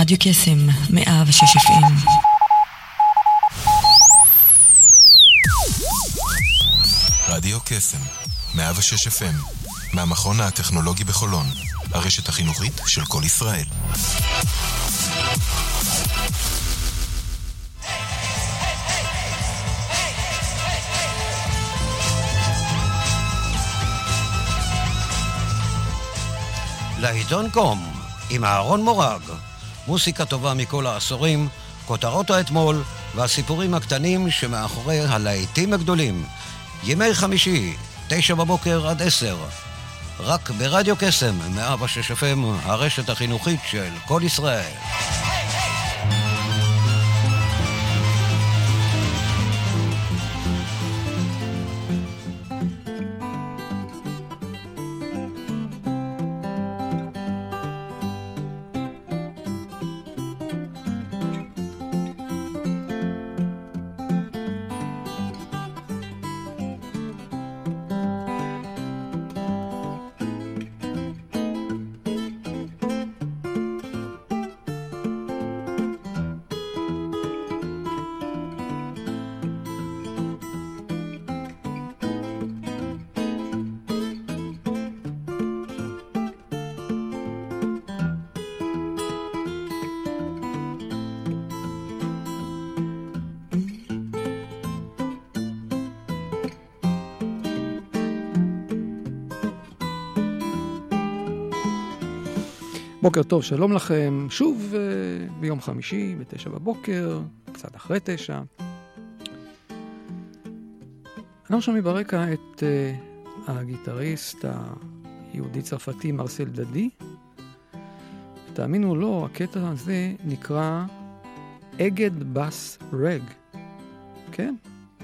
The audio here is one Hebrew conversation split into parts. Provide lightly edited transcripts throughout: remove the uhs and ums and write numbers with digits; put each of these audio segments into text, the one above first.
רדיו קסם 106 FM. רדיו קסם 106 FM מהמכון הטכנולוגי בחולון, הרשת החינוכית של כל ישראל. לעיתון קום עם אהרון מורג, מוסיקה טובה מכל העשורים, כותרות האתמול והסיפורים הקטנים שמאחורי הלהיטים הגדולים. ימי חמישי, 9 בבוקר עד 10, רק ברדיו קסם 106 FM, הרשת החינוכית של כל ישראל. בוקר טוב, שלום לכם, שוב ביום חמישי, ב9 בבוקר, קצת אחרי 9. אנחנו שומעים ברקע את הגיטריסט היהודי-צרפתי מרסל דדי. תאמינו או לא, הקטע הזה נקרא אגד בס רג. כן?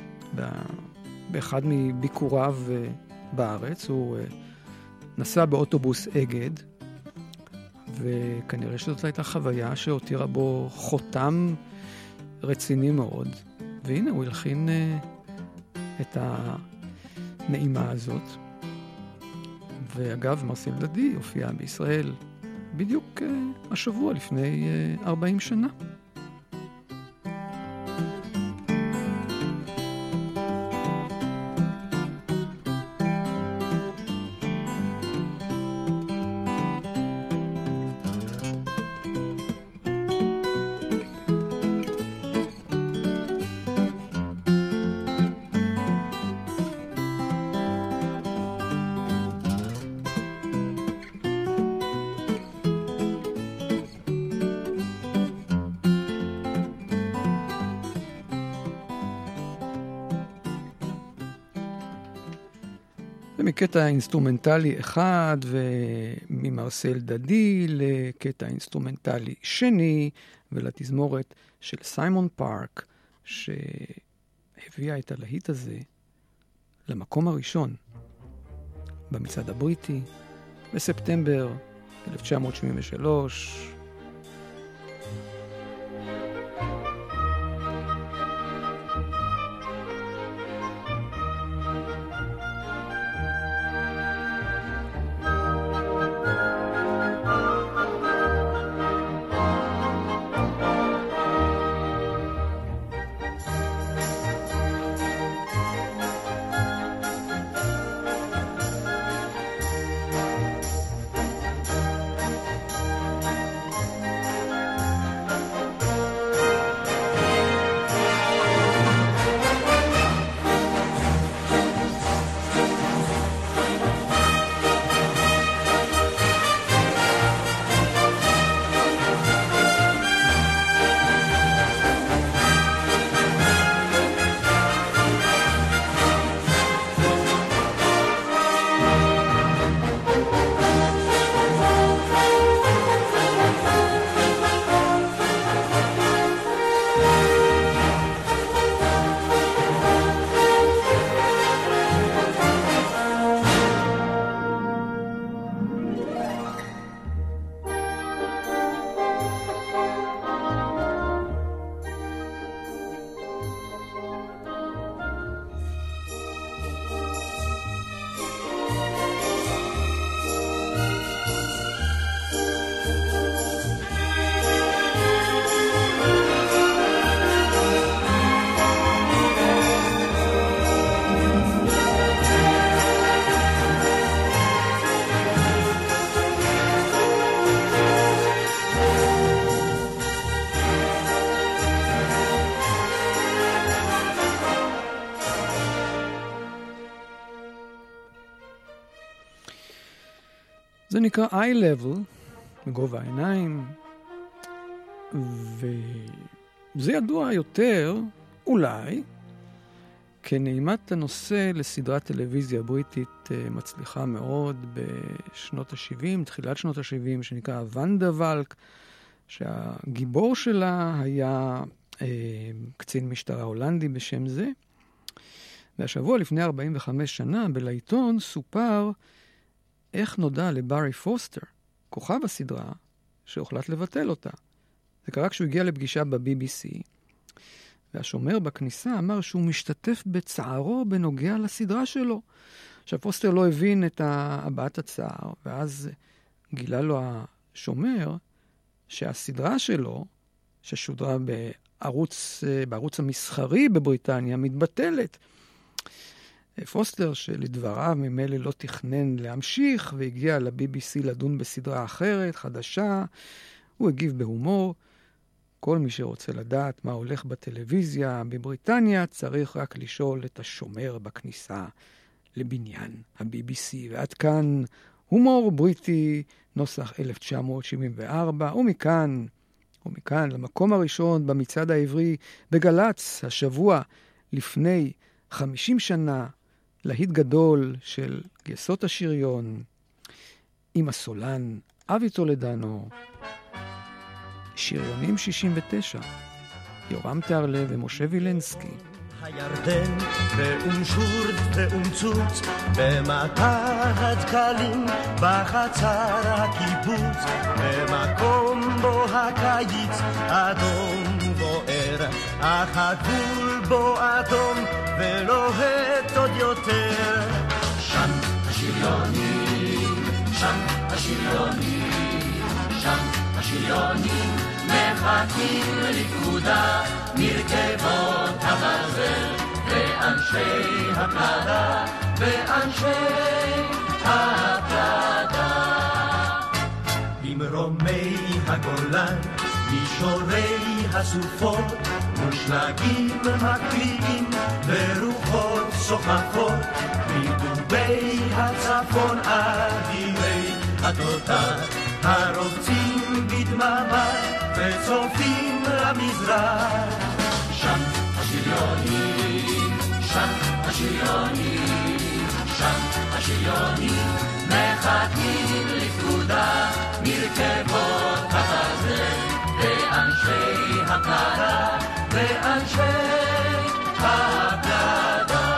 באחד מביקוריו בארץ, הוא נסע באוטובוס אגד, וכנראה שזאת הייתה חוויה שהותירה בו חותם רציני מאוד. והנה הוא הלחין את הנעימה הזאת. ואגב, מרסל דדי הופיע בישראל בדיוק השבוע לפני 40 שנה. מקטע אינסטרומנטלי אחד וממרסל דדי לקטע אינסטרומנטלי שני ולתזמורת של סיימון פארק שהביאה את הלהיט הזה למקום הראשון במצעד הבריטי בספטמבר 1973. זה נקרא eye level, בגובה העיניים, וזה ידוע יותר, אולי, כנעימת הנושא לסדרת טלוויזיה בריטית מצליחה מאוד בשנות ה-70, תחילת שנות ה-70, שנקרא ונדה ולק, שהגיבור שלה היה קצין משטרה הולנדי בשם זה. והשבוע לפני 45 שנה בלעיתון סופר איך נודע לברי פוסטר, כוכב הסדרה, שהוחלט לבטל אותה. זה קרה כשהוא הגיע לפגישה ב-BBC, והשומר בכניסה אמר שהוא משתתף בצערו בנוגע לסדרה שלו. עכשיו פוסטר לא הבין את הבעת הצער, ואז גילה לו השומר שהסדרה שלו, ששודרה בערוץ המסחרי בבריטניה, מתבטלת. פוסטר שלדבריו ממילא לא תכנן להמשיך, והגיע ל-BBC לדון בסדרה אחרת, חדשה, הוא הגיב בהומור. כל מי שרוצה לדעת מה הולך בטלוויזיה בבריטניה, צריך רק לשאול את השומר בכניסה לבניין ה-BBC. ועד כאן הומור בריטי, נוסח 1974, ומכאן למקום הראשון במצעד העברי בגלץ, השבוע לפני 50 שנה, להיט גדול של גייסות השריון, עם הסולן אבי טולדנו, שריונים 69, יורם תהרלב ומשה וילנסקי. הירדן ואונשורט ואונצוץ במטר הדקלים בחצר הקיבוץ, במקום בו הקיץ אדום בוער, אך הגבול בו אדום ולוהט עוד יותר. שם השריונים, שם השריונים, שם השריונים מחכים לפקודה, מרכבות הברזל ואנשי הפלדה, ואנשי הפלדה. במרומי הגולן, מישורי הסופות, מושלגים מקריאים ורוחות סוחפות, מדובי הצפון אדירי התותח, הרובצים בדממה וצופים למזרח. שם השריונים, שם השריונים, שם השריונים מחכים לפקודה, מרכבות הברזל ואנשי הפלדה, ואנשי הפלדה.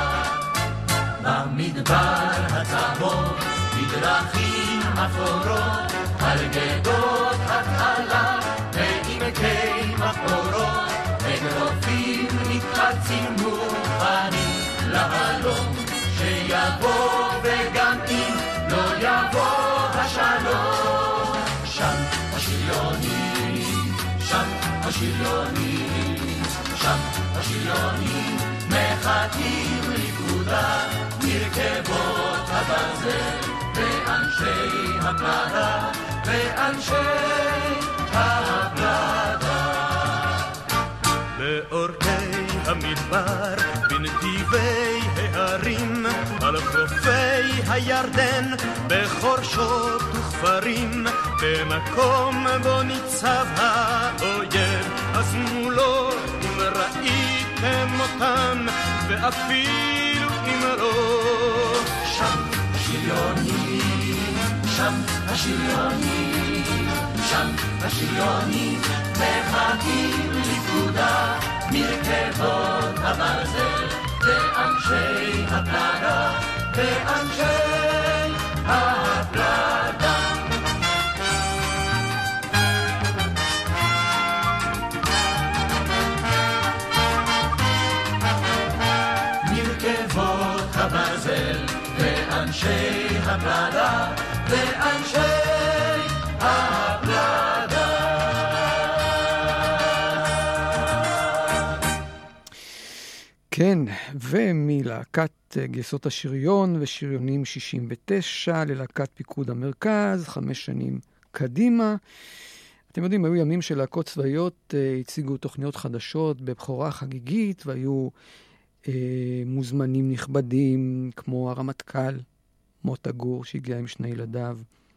במדבר הצהוב, בדרכים אפורות, על גדות התעלה ועמקי מחבורות, אגרופים מתחצים מוכנים להלום, שיבוא וגם אם לא יבוא השלום. שם השריונים, שם השריונים, שם השריונים מחכים לפקודה, מרכבות הברזל ואנשי הפלדה, ואנשי הפלדה. באורכי המדבר, בנתיבי ההרים, על חופי הירדן, בחורשות וכפרים, במקום בו ניצב האויב, אז מולו אם ראיתם אותם, ואפילו אם לא. שם השריונים, שם השריונים, שם השריונים מחכים לפקודה, מרכבות הברזל ואנשי הפלדה, ואנשי הפלדה. מרכבות הברזל ואנשי הפלדה, ואנשי הפלדה. כן, ומלהקת גייסות השריון ושריונים 69 ללהקת פיקוד המרכז, 5 שנים קדימה. אתם יודעים, היו ימים של להקות צבאיות, הציגו תוכניות חדשות בבחורה חגיגית, והיו מוזמנים נכבדים כמו הרמטכ"ל מוטה גור שהגיע עם 2 ילדיו,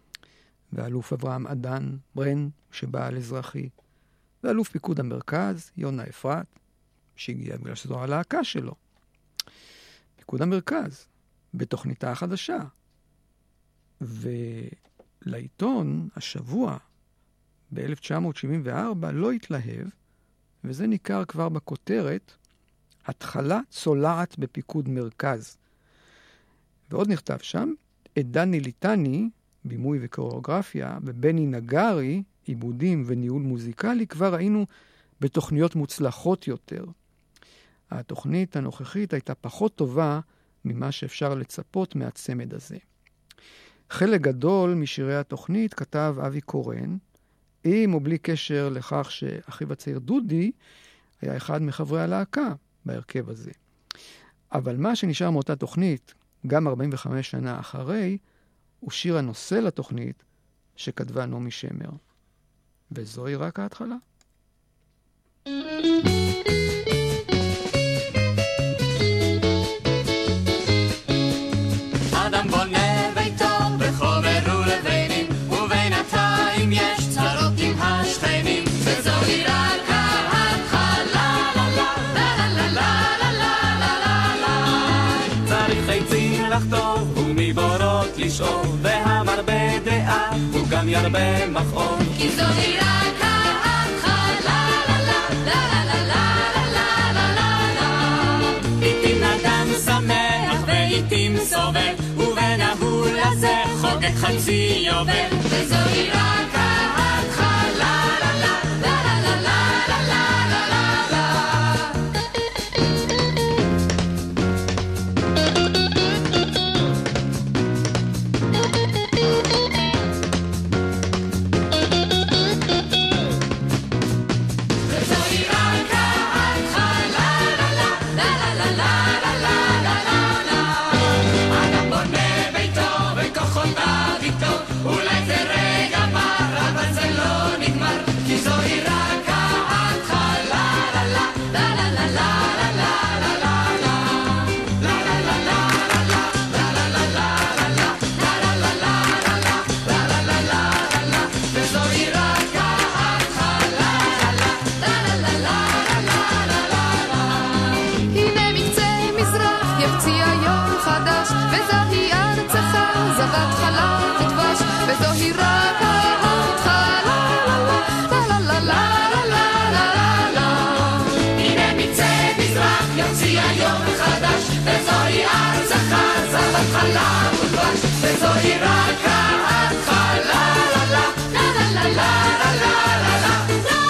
ואלוף אברהם עדן ברן, שבא על אזרחי, ואלוף פיקוד המרכז, יונה אפרת, שהגיע בגלל שזו הלהקה שלו. פיקוד המרכז, בתוכניתה החדשה. ולעיתון, השבוע, ב-1974, לא התלהב, וזה ניכר כבר בכותרת, התחלה צולעת בפיקוד מרכז. ועוד נכתב שם, את דני ליטני, בימוי וקוריאוגרפיה, ובני נגרי, עיבודים וניהול מוזיקלי, כבר ראינו בתוכניות מוצלחות יותר. התוכנית הנוכחית הייתה פחות טובה ממה שאפשר לצפות מהצמד הזה. חלק גדול משירי התוכנית כתב אבי קורן, עם או בלי קשר לכך שאחיו הצעיר דודי היה אחד מחברי הלהקה בהרכב הזה. אבל מה שנשאר מאותה תוכנית, גם 45 שנה אחרי, הוא שיר הנושא לתוכנית שכתבה נעמי שמר. וזוהי רק ההתחלה. אדם בונה ביתו בחומר ולבנים, ובינתיים יש צרות עם השכנים, וזוהי רק ההתחלה, לה לה לה לה לה לה לה לה. צריך חיצים לחטוב ומבורות לשאוב, והמרבה דעה הוא גם ירבה מכאוב, כי זוהי רק ההתחלה, לה לה לה לה לה לה לה לה. לעתים אדם שמח ולעתים סובל, ובנהול הזה חוגג חצי יובל, וזוהי רק ההתחלה, לה לה לה לה לה לה לה לה לה. וזוהי רק ההתחלה, לה לה לה לה לה לה לה לה. אדם בונה ביתו וכוחותיו איתו, אולי זה רגע מר, אבל זה לא נגמר, כי זוהי רק ההתחלה, לה לה לה לה לה לה לה לה לה. לה לה לה לה לה לה לה לה לה לה לה לה לה לה. וזוהי רק ההתחלה, לה לה לה לה לה לה לה. הנה מקצה מזרח יפציע יום חדש, וזוהי ארצך זבת חלב ודבש, וזוהי רק ההתחלה, לה לה לה לה לה לה לה. הנה מקצה מזרח יפציע יום חדש, וזוהי ארצך זבת חלב ודבש, וזוהי רק ההתחלה, לה לה לה לה לה לה לה לה.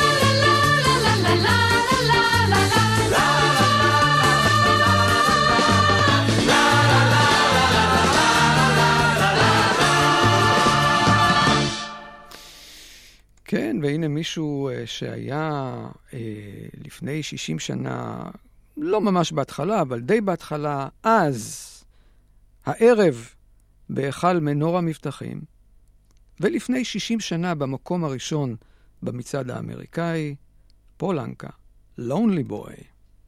כן, והנה מישהו שהיה לפני 60 שנה, לא ממש בהתחלה, אבל די בהתחלה, אז, הערב, בהיכל מנור המבטחים, ולפני 60 שנה במקום הראשון במצעד האמריקאי, פולנקה, Lonely Boy.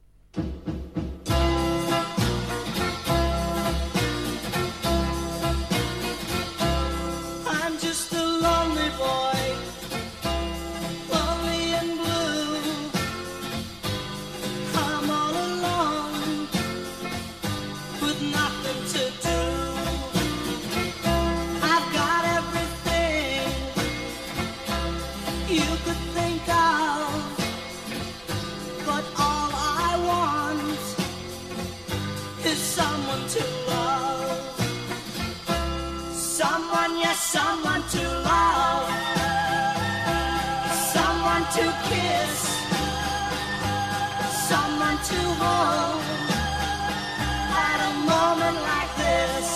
I'm just a lonely boy, lonely and blue. I'm all alone with nothing to do. I've got everything you could think of, but all I want is someone to love. Someone, yes, someone to love, someone to kiss, someone to hold. At a moment like this,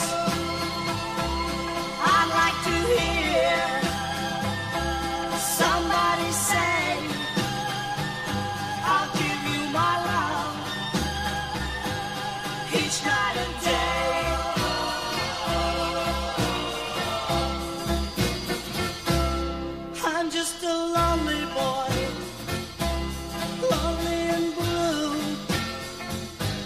I'd like to hear somebody say, I'll give you my love each night and day. I'm just a lonely boy, lonely and blue.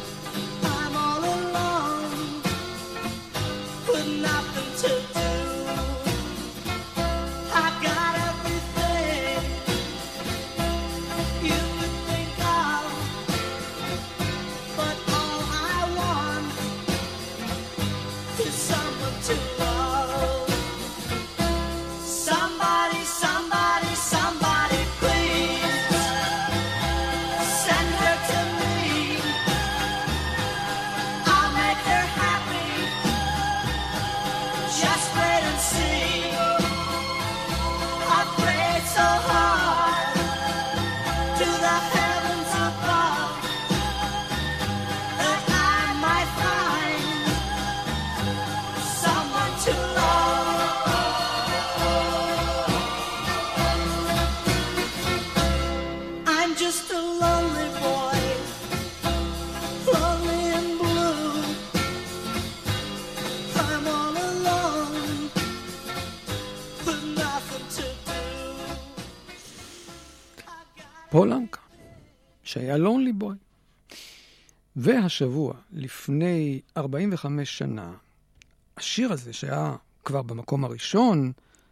פול אנקה, שהיה לונלי בוי. והשבוע, לפני 45 שנה, השיר הזה שהיה כבר במקום הראשון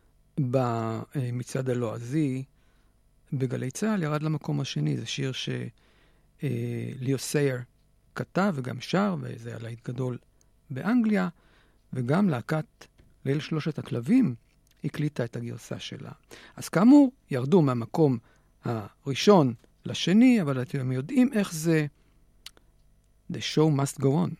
במצעד הלועזי, בגלי צה"ל ירד למקום השני. זה שיר שליאו סייר כתב וגם שר, וזה היה להיט גדול באנגליה, וגם להקת ליל שלושת הכלבים הקליטה את הגרסה שלה. אז כאמור, ירדו מהמקום הראשון לשני, אבל אתם יודעים איך זה. The show must go on.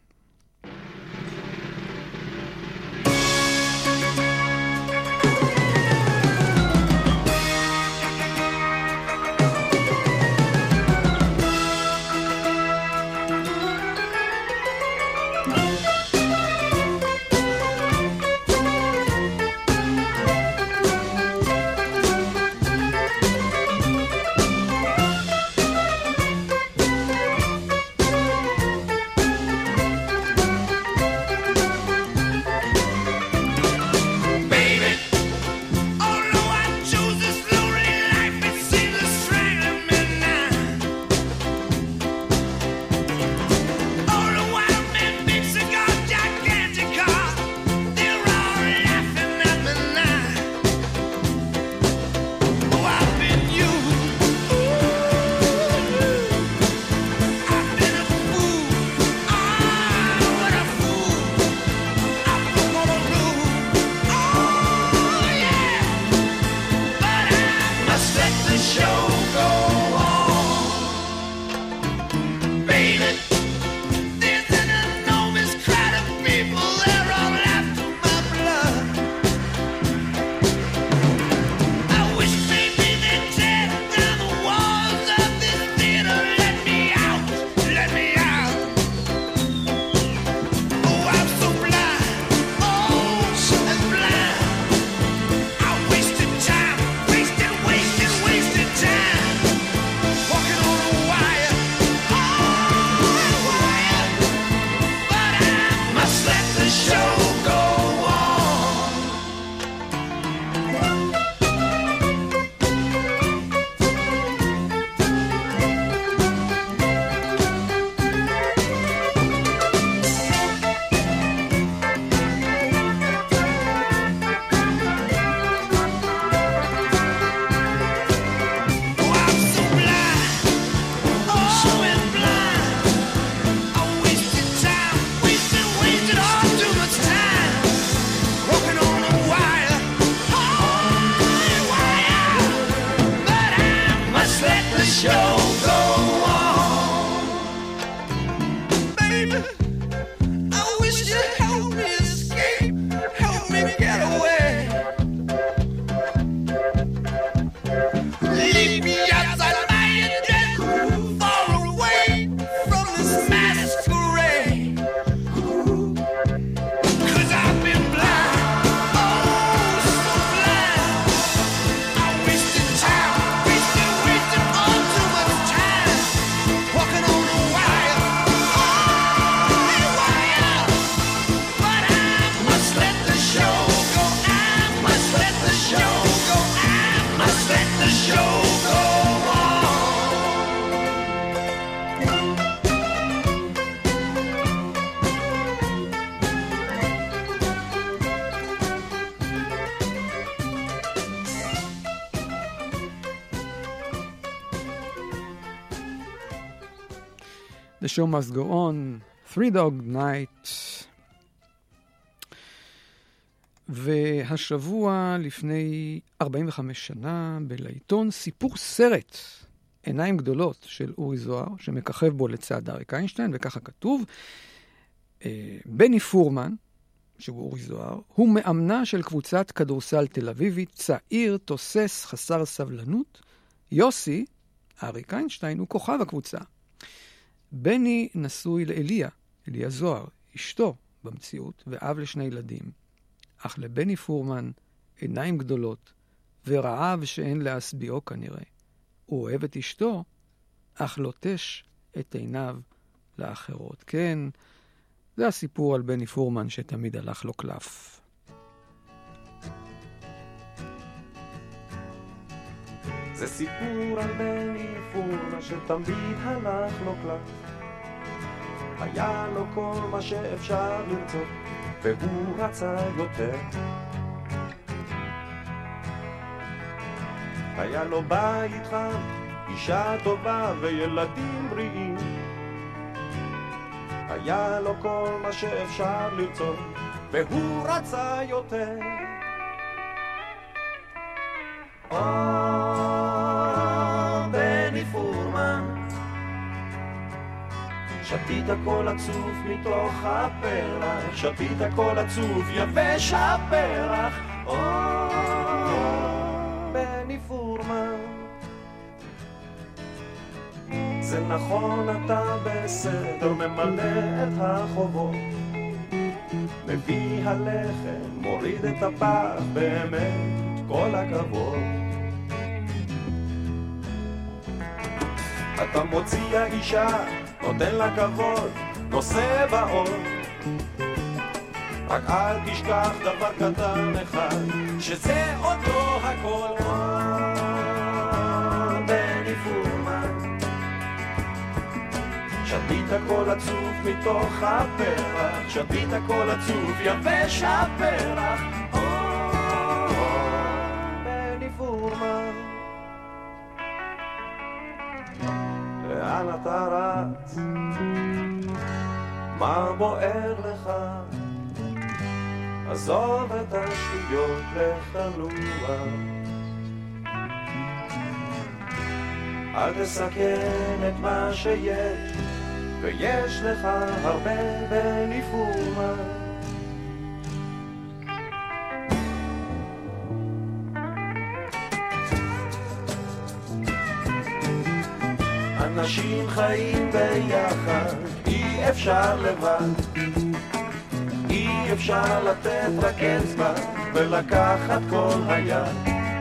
The show must go on, Three Dog Night. והשבוע לפני 45 שנה בלעיתון סיפור סרט עיניים גדולות של אורי זוהר, שמככב בו לצד אריק איינשטיין, וככה כתוב, בני פורמן, שהוא אורי זוהר, הוא מאמנה של קבוצת כדורסל תל אביבית, צעיר, תוסס, חסר סבלנות. יוסי, אריק איינשטיין, הוא כוכב הקבוצה. בני נשוי לאליה זוהר, אשתו במציאות, ואב לשני ילדים. אך לבני פורמן עיניים גדולות, ורעב שאין להסביעו כנראה. הוא אוהב את אשתו, אך לוטש את עיניו לאחרות. כן, זה הסיפור על בני פורמן שתמיד הלך לו קלף. זה סיפור על בני פורמה שתמיד הלך לו כלל, היה לו כל מה שאפשר לרצות והוא רצה יותר. היה לו בית חם, אישה טובה וילדים בריאים, היה לו כל מה שאפשר לרצות והוא רצה יותר. בני פורמן, שתית כל עצוב מתוך הפרח, שתית כל עצוב יבש הפרח. בני פורמן, זה נכון אתה בסדר, ממלא את החובות, מביא הלחם, מוריד את הפח, באמת כל הכבוד. אתה מוציא האישה, נותן לה כבוד, נושא בעוד, רק אל תשכח דבר קטן אחד, שזה עוד לא הכל. בני פורמן, שתית כל עצוב מתוך הפרח, שתית כל עצוב יבש הפרח. בני פורמן, לאן אתה רץ? מה בוער לך? עזוב את השטויות, לך תנוע, אל תסכן את מה שיש, ויש לך הרבה. בני פורמן, אנשים חיים ביחד, אי אפשר לבד, אי אפשר לתת רק אצבע ולקחת כל היד.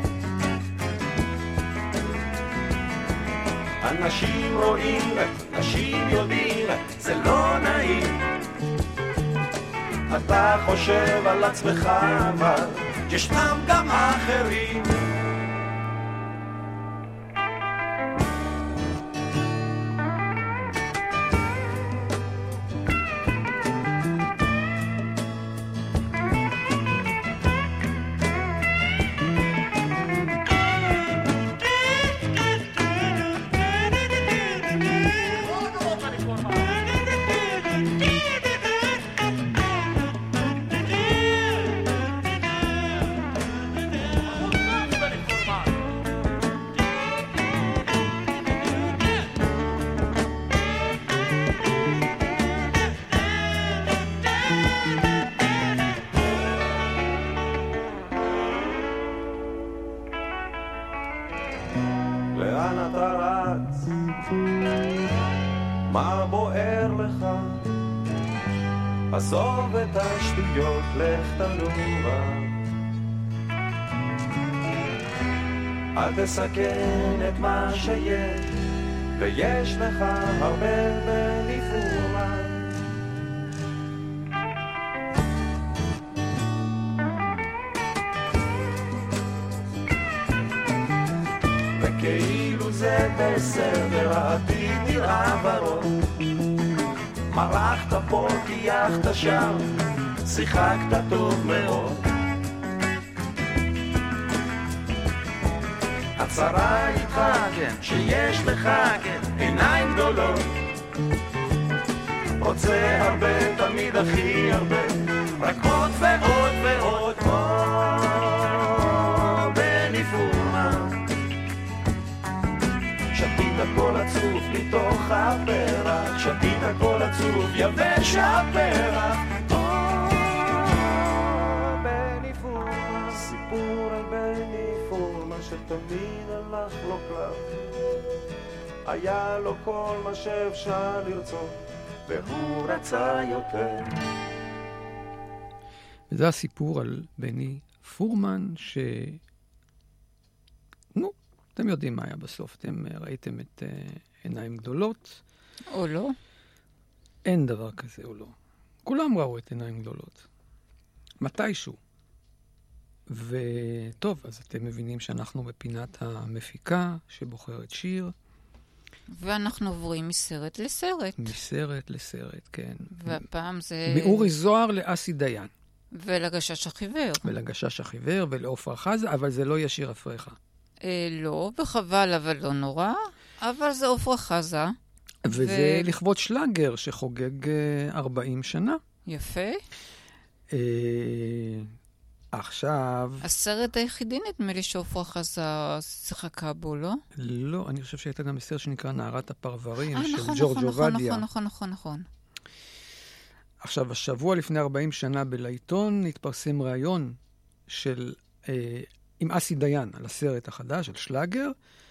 אנשים רואים, אנשים יודעים, זה לא נעים. אתה חושב על עצמך, אבל ישנם גם אחרים. לאן אתה רץ? מה בוער לך? עזוב את השטויות, לך תנוע, אל תסכן את מה שיש, ויש לך הרבה. בני פורמן, וכאילו זה בסדר, העתיד נראה ורוד, מרחת פה, קייחת שם, שיחקת טוב מאוד. הצרה איתך, כן, שיש לך, כן, עיניים גדולות, רוצה הרבה, תמיד הכי הרבה, רק עוד ועוד ועוד. בני פורמן, שתית כל עצוב מתוך הפרח, שתית כל עצוב יבש הפרח. בני פורמן, סיפור על בני פורמן שתמיד הלך לו קלף, היה לו כל מה שאפשר לרצות והוא רצה יותר. וזה הסיפור על בני פורמן, אתם יודעים מה היה בסוף, אתם ראיתם את עיניים גדולות. או לא? אין דבר כזה או לא. כולם ראו את עיניים גדולות. מתישהו. וטוב, אז אתם מבינים שאנחנו בפינת המפיקה שבוחרת שיר. ואנחנו עוברים מסרט לסרט. מסרט לסרט, כן. והפעם זה... מאורי זוהר לאסי דיין. ולגשש החיוור. ולגשש החיוור ולעופרה חזה, אבל זה לא יהיה שיר אפריך. לא, וחבל, אבל לא נורא. אבל זה עופרה חזה. וזה לכבוד שלאגר שחוגג 40 שנה. יפה. עכשיו... הסרט היחידי נדמה לי שעופרה חזה שיחקה בו, לא? לא, אני חושב שהייתה גם סרט שנקרא נערת הפרברים של נכון, ג'ורג' עובדיה. נכון. עכשיו, השבוע לפני 40 שנה בלעיתון התפרסם ראיון עם אסי דיין על הסרט החדש של שלאגר,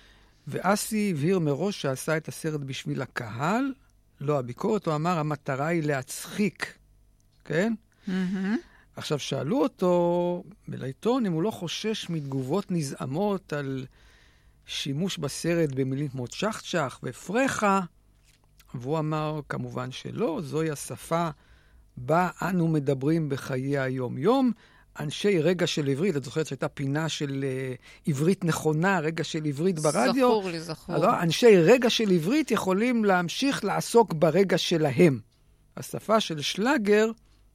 ואסי הבהיר מראש שעשה את הסרט בשביל הקהל, לא הביקורת, הוא אמר, המטרה היא להצחיק, כן? עכשיו, שאלו אותו בלעיתון אם הוא לא חושש מתגובות נזעמות על שימוש בסרט במילים כמו צ'חצ'ח ופרחה, והוא אמר כמובן שלא, זוהי השפה בה אנו מדברים בחיי היום-יום. אנשי רגע של עברית, את זוכרת שהייתה פינה של עברית נכונה, רגע של עברית ברדיו? זכור לי. אנשי רגע של עברית יכולים להמשיך לעסוק ברגע שלהם. השפה של שלאגר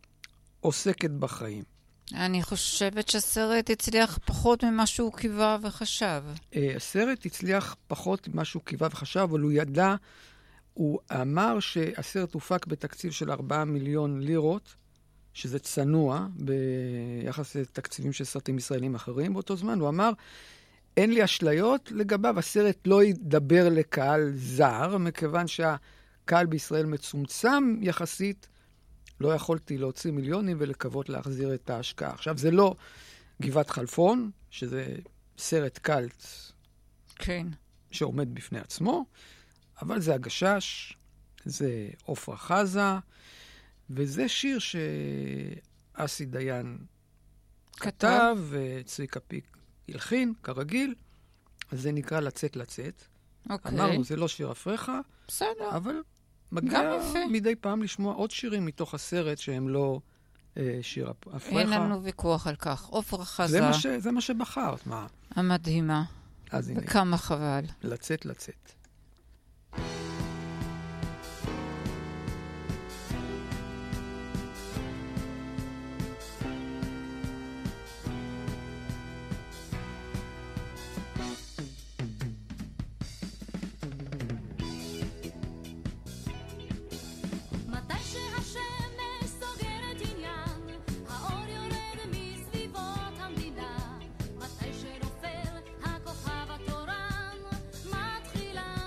עוסקת בחיים. אני חושבת שהסרט הצליח פחות ממה שהוא קיווה וחשב. הסרט הצליח פחות ממה שהוא קיווה וחשב, אבל הוא ידע, הוא אמר שהסרט הופק בתקציב של 4 מיליון לירות, שזה צנוע ביחס לתקציבים של סרטים ישראלים אחרים באותו זמן. הוא אמר, אין לי אשליות לגביו, הסרט לא ידבר לקהל זר, מכיוון שהקהל בישראל מצומצם יחסית, לא יכולתי להוציא מיליונים ולקוות להחזיר את ההשקעה. עכשיו, זה לא גבעת חלפון, שזה סרט קלט כן. שעומד בפני עצמו, אבל זה הגשש, זה עופרה חזה, וזה שיר שאסי דיין כתב, וצביקה פיק הלחין, כרגיל, אז זה נקרא לצאת לצאת. אוקיי. אמרנו, זה לא שיר אפריך, בסדר. אבל מגיע מדי פעם לשמוע עוד שירים מתוך הסרט שהם לא שיר אפריך. אין לנו ויכוח על כך. עופרה חזה. זה מה שבחרת, מה? המדהימה. אז הנה. וכמה חבל. לצאת לצאת. מתי שנופל הכוכב התורן מתחילה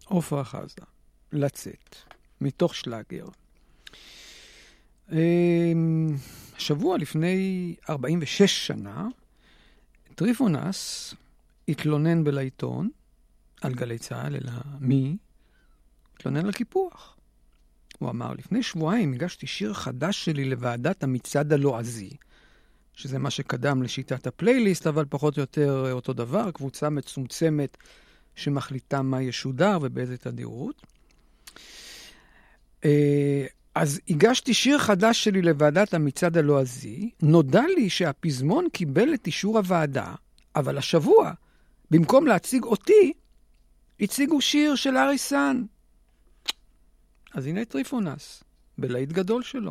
עופרה חזה, לצאת, מתוך שלאגר. שבוע לפני 46 שנה, טריפונס התלונן בלעיתון על גלי צהל, אלא מי? התלונן על קיפוח. הוא אמר, לפני שבועיים הגשתי שיר חדש שלי לוועדת המצעד הלועזי, שזה מה שקדם לשיטת הפלייליסט, אבל פחות או יותר אותו דבר, קבוצה מצומצמת שמחליטה מה ישודר ובאיזה תדירות. אז הגשתי שיר חדש שלי לוועדת המצעד הלועזי, נודע לי שהפזמון קיבל את אישור הוועדה, אבל השבוע, במקום להציג אותי, הציגו שיר של אריסן. אז הנה טריפונס, בלהיט גדול שלו.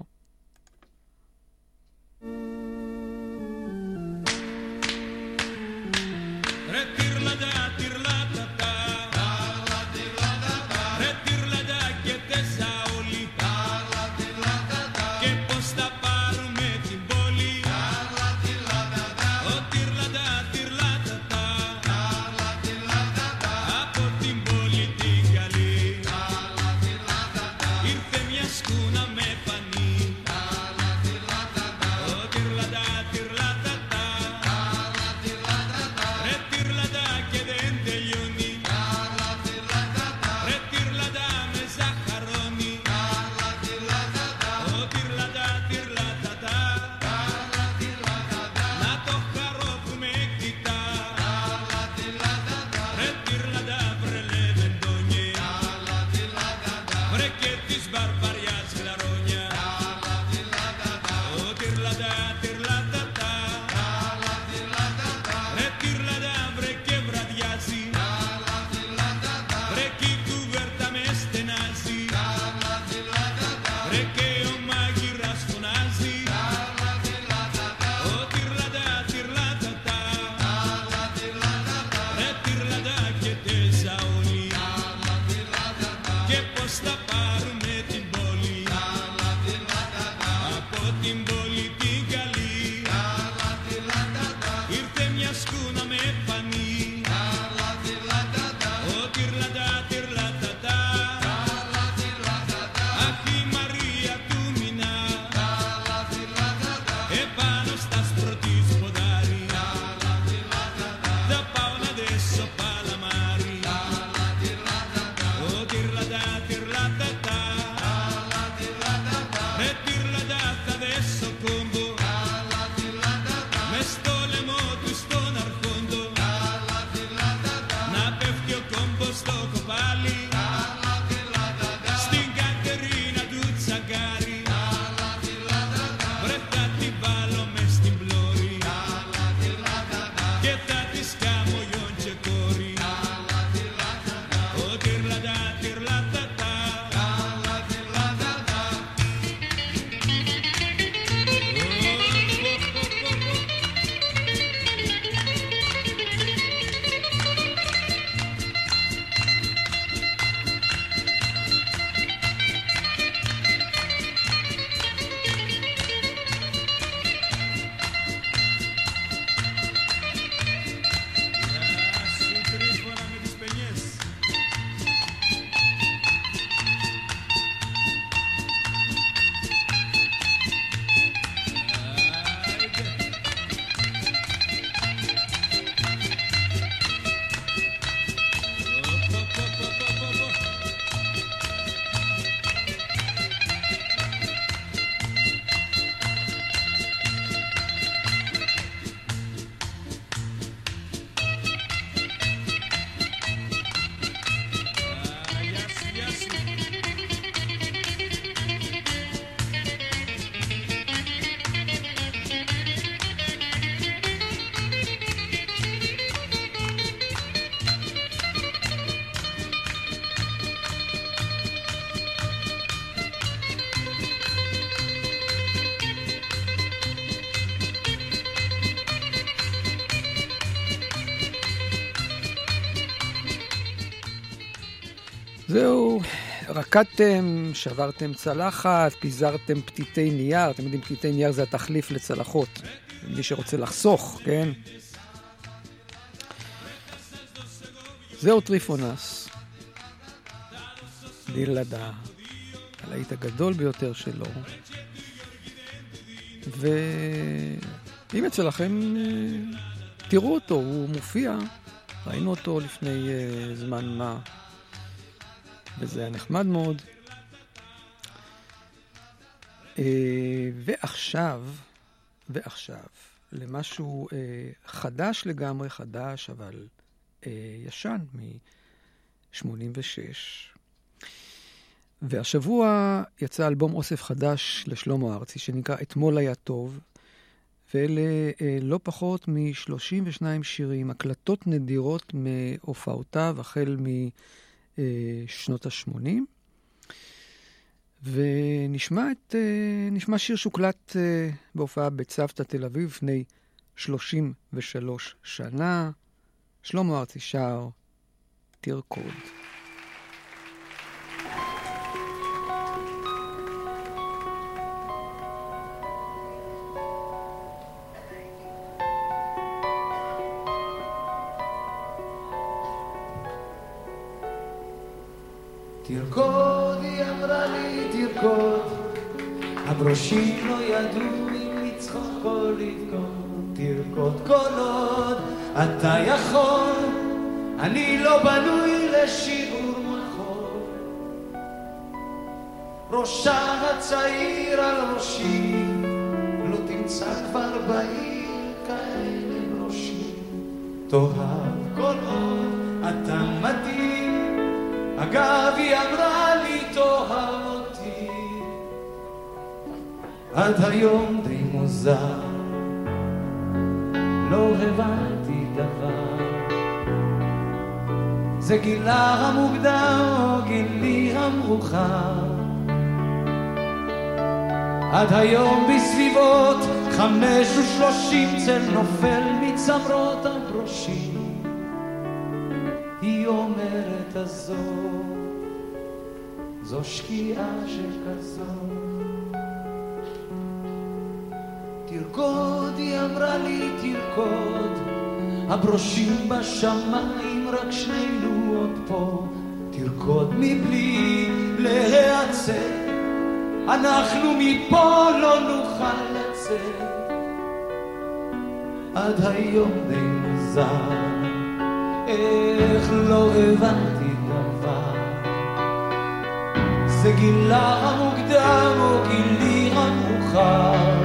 זהו, רקדתם, שברתם צלחת, פיזרתם פתיתי נייר. אתם יודעים, פתיתי נייר זה התחליף לצלחות. מי שרוצה לחסוך, כן? זהו טריפונס. דילד, הלהיט הגדול ביותר שלו. ואם יצא לכם, תראו אותו, הוא מופיע, ראינו אותו לפני זמן מה, וזה היה נחמד מאוד. ועכשיו, למשהו חדש לגמרי, חדש, אבל ישן, מ-86. והשבוע יצא אלבום אוסף חדש לשלמה ארצי, שנקרא אתמול היה טוב, ואלה לא פחות מ-32 שירים, הקלטות נדירות מהופעותיו, החל משנות ה-80. ונשמע שיר שהוקלט בהופעה בצוותא תל אביב לפני 33 שנה. שלמה ארצי שר תרקוד. תרקוד, היא אמרה לי תרקוד, הברושים לא ידעו אם לצחוק או לבכות. תרקוד כל עוד אתה יכול, אני לא בנוי לשיעור מחול. ראשה הצעיר על ראשי, לא תמצא כבר בעיר כאלה ברושים. תאהב כל עוד אתה מדהים, אגב היא אמרה לי תאהב אותי. עד היום די מוזר, לא הבנתי דבר, זה גילה המוקדם או גילי המאוחר. עד היום בסביבות 5:30 צל נופל מצמרות הברושים. היא אומרת זו שקיעה שכזאת. תרקוד, היא אמרה לי תרקוד, הברושים בשמיים רק שנינו עוד פה. תרקוד מבלי להיעצר, אנחנו מפה לא נוכל לצאת. עד היום די מוזר, איך לא הבנתי דבר, זה גילה המוקדם או גילי המאוחר.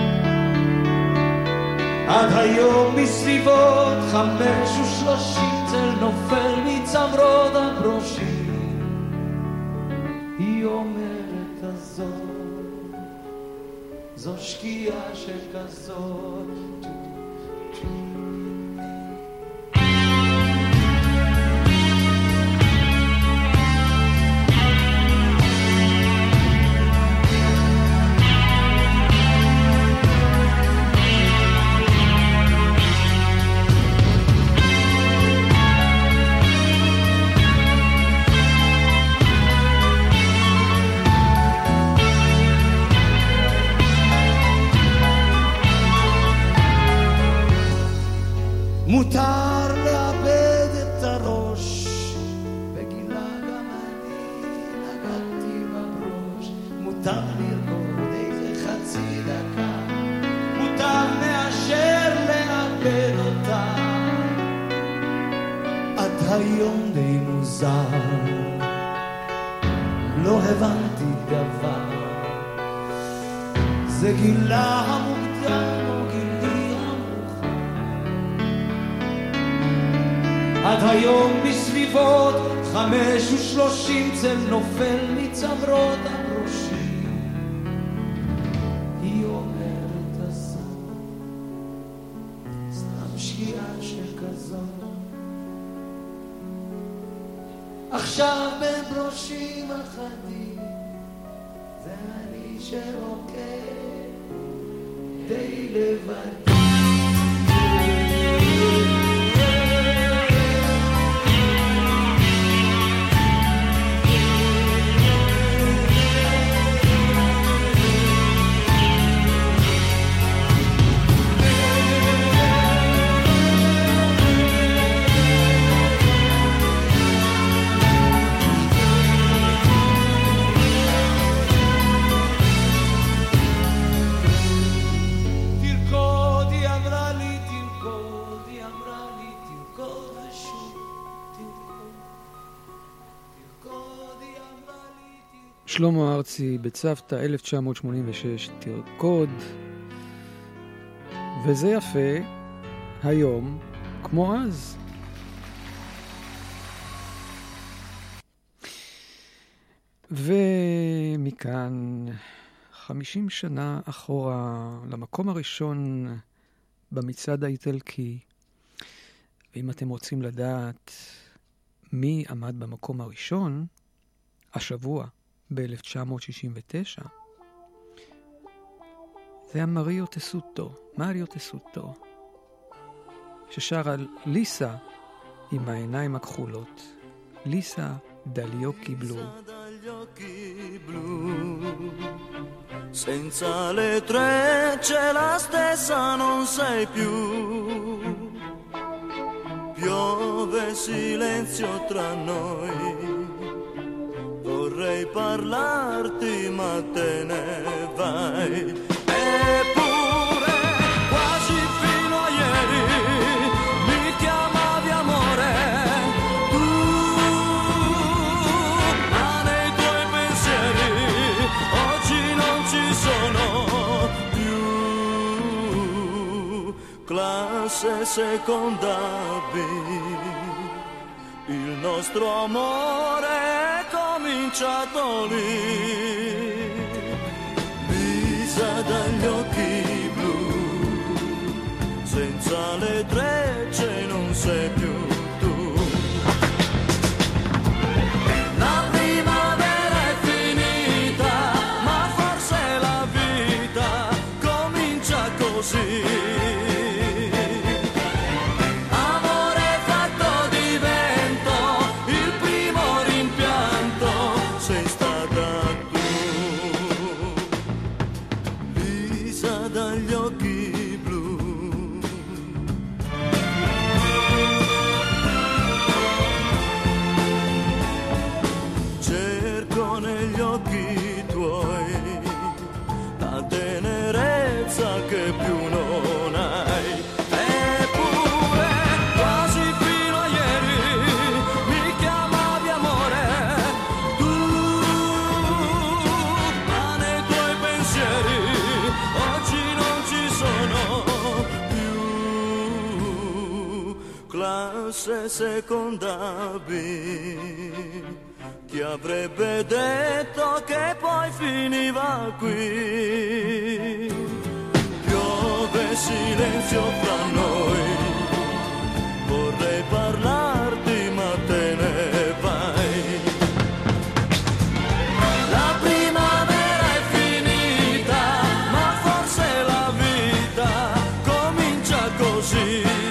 עד היום מסביבות 5:30 צל נופל מצמרות הברושים. היא אומרת זו שקיעה שכזאת. מותר לאבד את הראש, בגילה גם אני נגעתי בראש. מותר לרקוד איזה חצי דקה, מותר מאשר לאבד אותה. עד היום די מוזר, לא הבנתי דבר, זה גילה המוקדם או גילי המאוחר. עד היום בסביבות 5:30 צל נופל מצמרות הברושים. היא אומרת סתם שקיעה שכזאת. עכשיו בברושים אחדים, זה אני שרוקד די לבד. שלמה ארצי בצוותא 1986 תרקוד, וזה יפה היום כמו אז. ומכאן 50 שנה אחורה למקום הראשון במצעד האיטלקי. ואם אתם רוצים לדעת מי עמד במקום הראשון, השבוע ב-1969, זה היה מריו טסוטו, ששר על ליסה עם העיניים הכחולות. ליסה dagli occhi blu. Senza le trecce la stessa non sei più. Piove silenzio tra noi. Vorrei parlarti ma te ne vai. Eppure quasi fino a ieri mi chiamavi amore. Tu, ma nei tuoi pensieri oggi non ci sono più. Classe seconda B, il nostro amore è cominciato lì. Lisa dagli occhi blu, senza le trecce non sei più tu. La primavera è finita, ma forse la vita comincia così. Seconda B, chi avrebbe detto che poi finiva qui? Piove silenzio fra noi, vorrei parlarti ma te ne vai. La primavera è finita, ma forse la vita comincia così.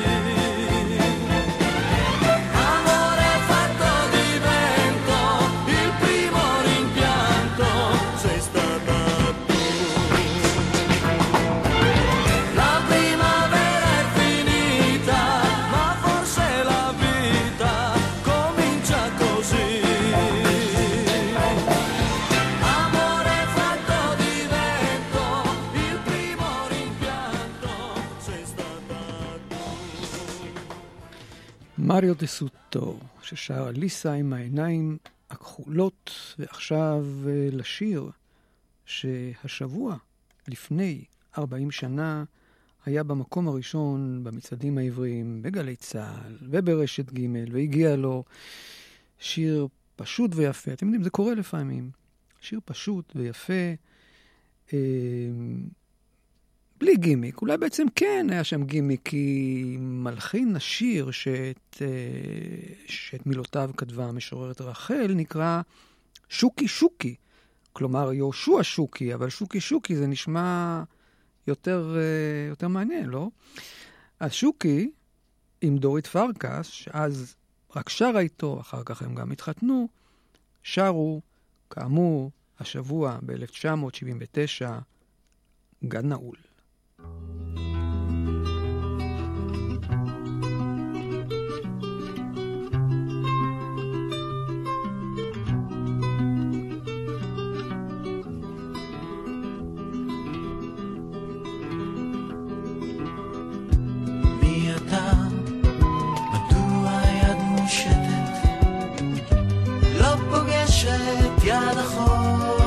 מריו טסוטו, ששר ליסה עם העיניים הכחולות, ועכשיו לשיר שהשבוע לפני 40 שנה היה במקום הראשון במצעדים העבריים, בגלי צהל וברשת ג' והגיע לו שיר פשוט ויפה. אתם יודעים, זה קורה לפעמים. שיר פשוט ויפה, בלי גימיק. אולי בעצם כן היה שם גימיק, כי מלחין השיר שאת מילותיו כתבה המשוררת רחל נקרא שוקי שוקי. כלומר, יהושע שוקי, אבל שוקי שוקי זה נשמע יותר מעניין, לא? אז שוקי עם דורית פרקס, שאז רק שרה איתו, אחר כך הם גם התחתנו, שרו, כאמור, השבוע ב-1979, גן נעול. מי אתה? מדוע יד מושטת לא פוגשת יד אחות?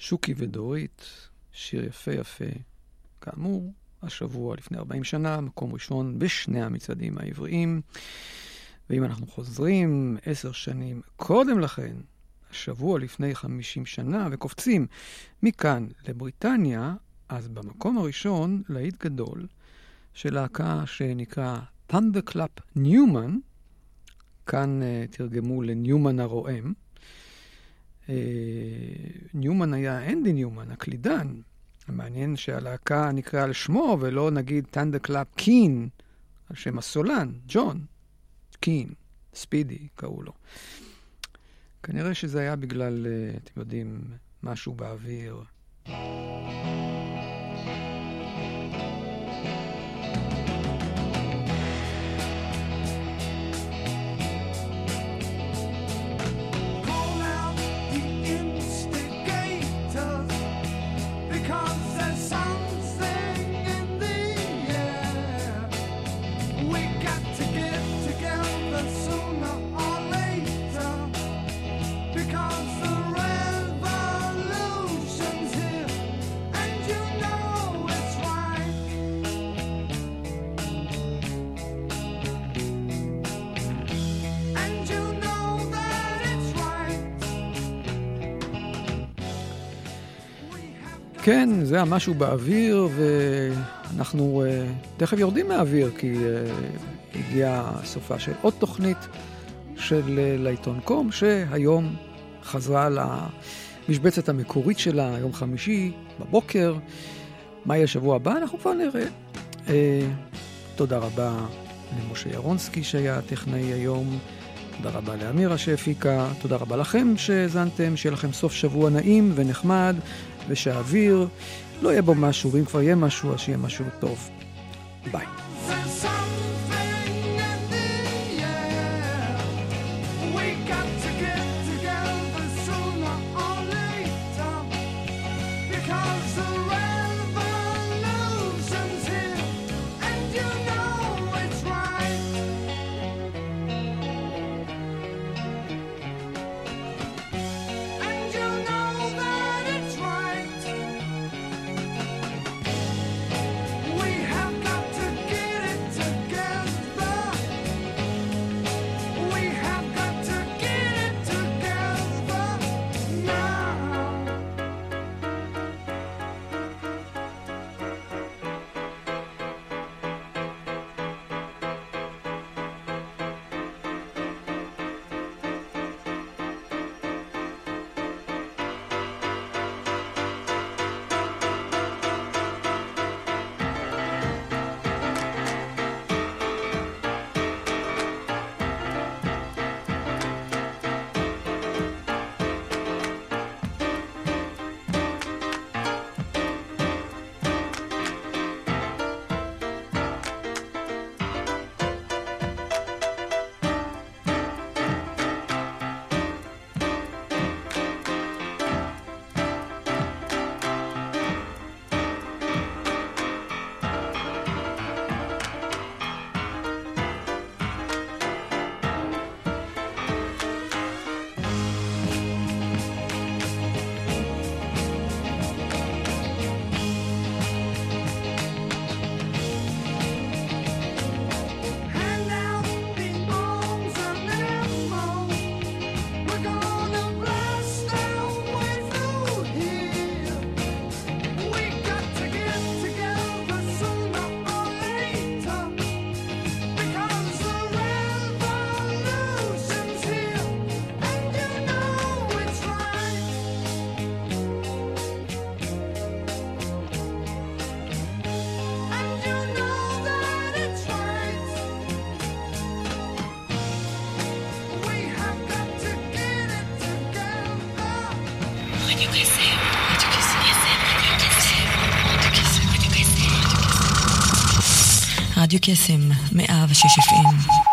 שוקי ודורית, שיר יפה יפה, כאמור, השבוע לפני 40 שנה, מקום ראשון בשני המצעדים העבריים. ואם אנחנו חוזרים 10 שנים קודם לכן, השבוע לפני 50 שנה, וקופצים מכאן לבריטניה, אז במקום הראשון, להיט גדול, של להקה שנקרא Thunderclap ניומן, כאן תרגמו לניומן הרועם. ניומן היה אנדי ניומן, הקלידן. המעניין שהלהקה נקרא על שמו, ולא נגיד Thunderclap קין, על שם הסולן, ג'ון קין, ספידי קראו לו. כנראה שזה היה בגלל, אתם יודעים, משהו באוויר. כן, זה המשהו באוויר, ואנחנו תכף יורדים מהאוויר, כי הגיעה סופה של עוד תוכנית של לעיתון קום, שהיום חזרה למשבצת המקורית שלה, יום חמישי בבוקר. מה יהיה שבוע הבא? אנחנו כבר נראה. תודה רבה למשה ירונסקי שהיה טכנאי היום, תודה רבה לאמירה שהפיקה, תודה רבה לכם שהזנתם, שיהיה לכם סוף שבוע נעים ונחמד, ושהאוויר לא יהיה בו משהו, ואם כבר יהיה משהו, אז שיהיה משהו טוב. ביי. רדיו קסם 106 FM